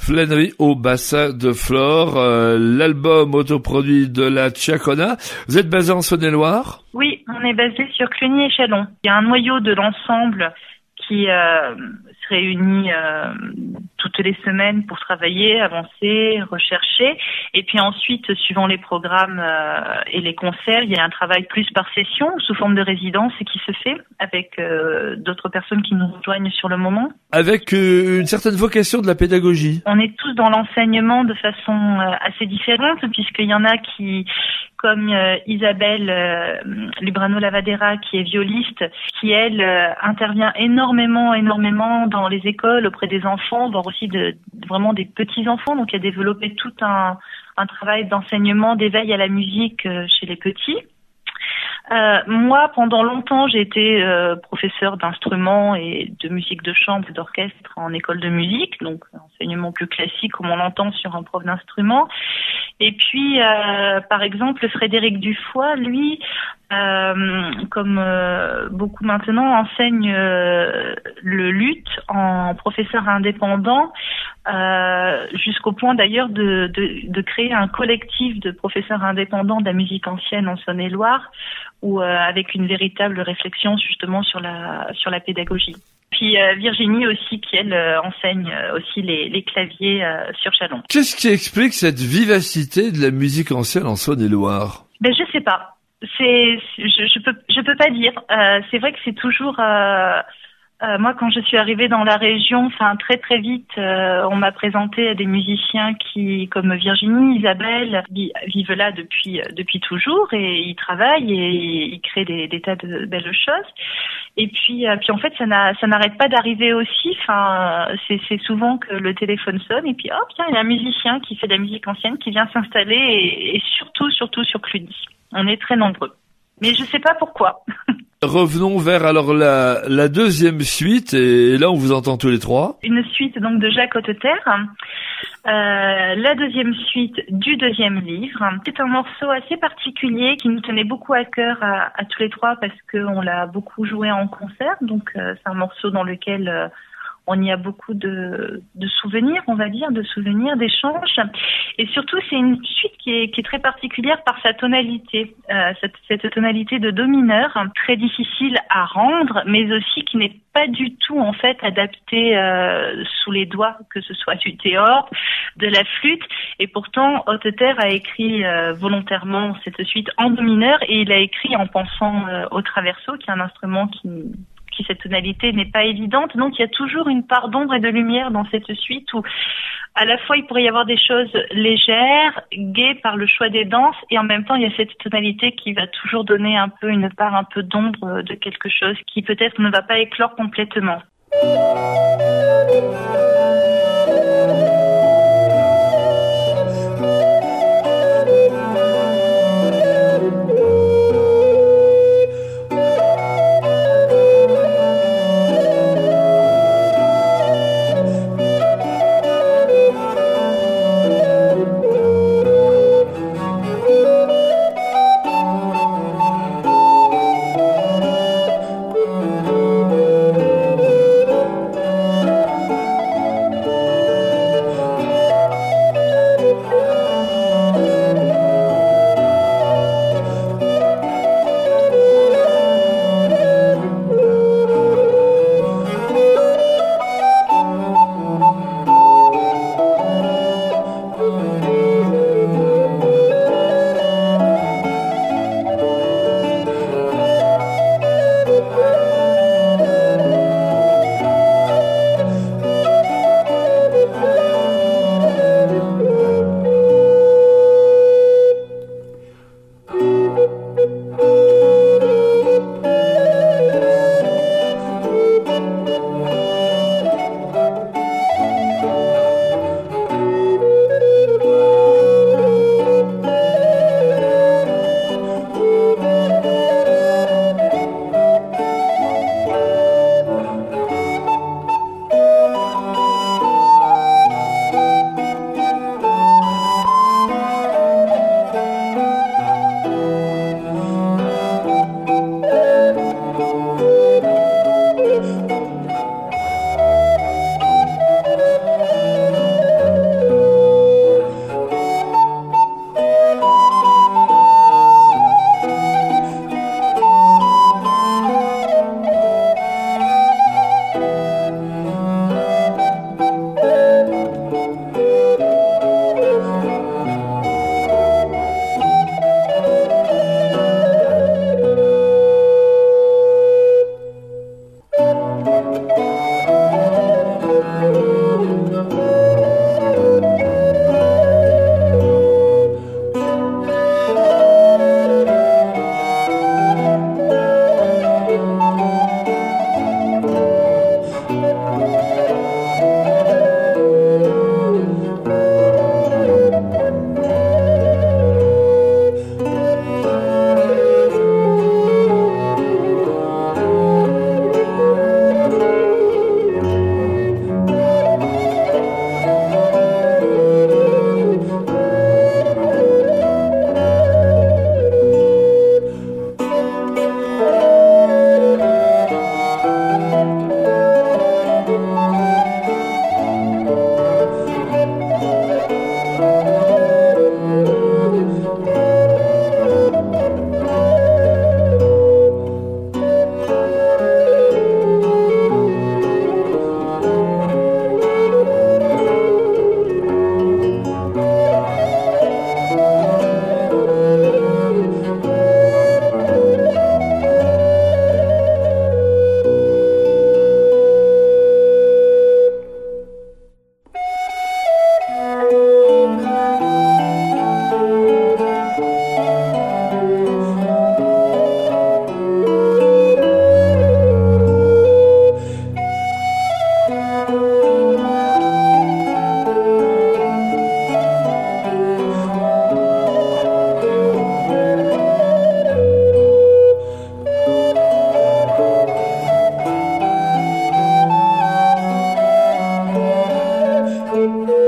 Flânerie au bassin de Flore, l'album autoproduit de la Tchacona. Vous êtes basé en Saône-et-Loire ? Oui, on est basé sur Cluny et Châlons. Il y a un noyau de l'ensemble qui se réunit toutes les semaines pour travailler, avancer, rechercher. Et puis ensuite, suivant les programmes et les concerts, il y a un travail plus par session, sous forme de résidence, et qui se fait avec d'autres personnes qui nous rejoignent sur le moment. Avec une certaine vocation de la pédagogie. On est tous dans l'enseignement de façon assez différente, puisqu'il y en a qui, comme Isabelle Lubrano-Lavadera, qui est violiste, qui, elle, intervient énormément dans les écoles, auprès des enfants, voire aussi vraiment des petits-enfants. Donc, il a développé tout un travail d'enseignement, d'éveil à la musique chez les petits. Moi, pendant longtemps, j'ai été professeur d'instruments et de musique de chambre et d'orchestre en école de musique, donc enseignement plus classique comme on l'entend sur un prof d'instrument. Et puis, par exemple, Frédéric Dufoy, lui, comme beaucoup maintenant, enseigne le luth en professeur indépendant, jusqu'au point d'ailleurs de créer un collectif de professeurs indépendants de la musique ancienne en Saône-et-Loire, ou avec une véritable réflexion justement sur la pédagogie. Puis Virginie aussi, qui elle enseigne aussi les claviers sur Châlons. Qu'est-ce qui explique cette vivacité de la musique ancienne en Saône-et-Loire ? Ben je sais pas. Je peux pas dire. C'est vrai que c'est toujours. Moi, quand je suis arrivée dans la région, très très vite, on m'a présenté à des musiciens qui, comme Virginie, Isabelle, vivent là depuis toujours, et ils travaillent et ils créent des tas de belles choses. Et puis en fait, ça n'arrête pas d'arriver aussi. C'est souvent que le téléphone sonne et puis tiens, il y a un musicien qui fait de la musique ancienne qui vient s'installer, et surtout sur Cluny. On est très nombreux. Mais je sais pas pourquoi. Revenons vers alors la deuxième suite, et là on vous entend tous les trois. Une suite donc de Jacques Hotteter, la deuxième suite du deuxième livre. C'est un morceau assez particulier qui nous tenait beaucoup à cœur à tous les trois, parce qu'on l'a beaucoup joué en concert, donc c'est un morceau dans lequel on y a beaucoup de souvenirs, on va dire, d'échanges. Et surtout, c'est une suite qui est très particulière par sa tonalité. Cette tonalité de do mineur, très difficile à rendre, mais aussi qui n'est pas du tout, en fait, adaptée sous les doigts, que ce soit du théorbe, de la flûte. Et pourtant, Hotteter a écrit volontairement cette suite en do mineur, et il a écrit en pensant au traverso, qui est un instrument qui cette tonalité n'est pas évidente. Donc il y a toujours une part d'ombre et de lumière dans cette suite, où à la fois il pourrait y avoir des choses légères, gaies par le choix des danses, et en même temps il y a cette tonalité qui va toujours donner une part un peu d'ombre de quelque chose qui peut-être ne va pas éclore complètement. Thank